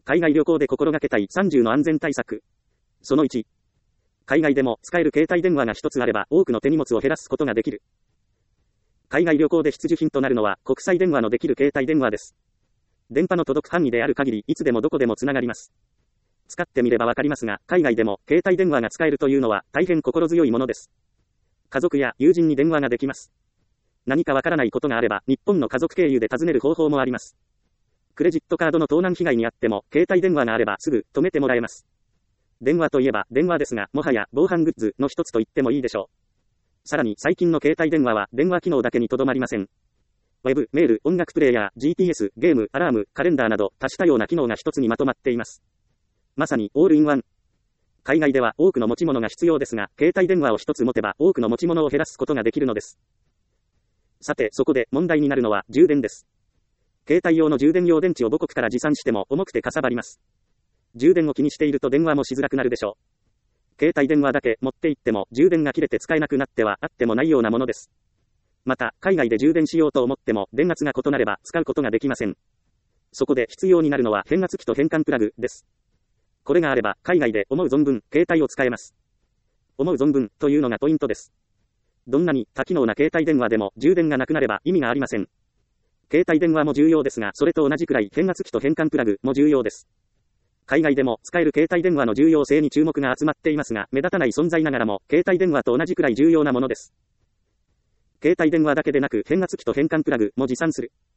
海外旅行で心がけたい30の安全対策。その1。海外でも使える携帯電話が一つあれば多くの手荷物を減らすことができる。海外旅行で必需品となるのは国際電話のできる携帯電話です。電波の届く範囲である限りいつでもどこでもつながります。使ってみればわかりますが、海外でも携帯電話が使えるというのは大変心強いものです。家族や友人に電話ができます。何かわからないことがあれば日本の家族経由で尋ねる方法もあります。クレジットカードの盗難被害にあっても携帯電話があればすぐ止めてもらえます。電話といえば電話ですが、もはや防犯グッズの一つと言ってもいいでしょう。さらに最近の携帯電話は電話機能だけにとどまりません。ウェブ、メール、音楽プレイヤー、GPS、ゲーム、アラーム、カレンダーなど多種多様な機能が一つにまとまっています。まさにオールインワン。海外では多くの持ち物が必要ですが、携帯電話を一つ持てば多くの持ち物を減らすことができるのです。さて、そこで問題になるのは充電です。携帯用の充電用電池を母国から持参しても重くてかさばります。充電を気にしていると電話もしづらくなるでしょう。携帯電話だけ持って行っても充電が切れて使えなくなってはあってもないようなものです。また、海外で充電しようと思っても電圧が異なれば使うことができません。そこで必要になるのは変圧器と変換プラグです。これがあれば海外で思う存分携帯を使えます。思う存分というのがポイントです。どんなに多機能な携帯電話でも充電がなくなれば意味がありません。携帯電話も重要ですが、それと同じくらい変圧器と変換プラグも重要です。海外でも使える携帯電話の重要性に注目が集まっていますが、目立たない存在ながらも携帯電話と同じくらい重要なものです。携帯電話だけでなく変圧器と変換プラグも持参する。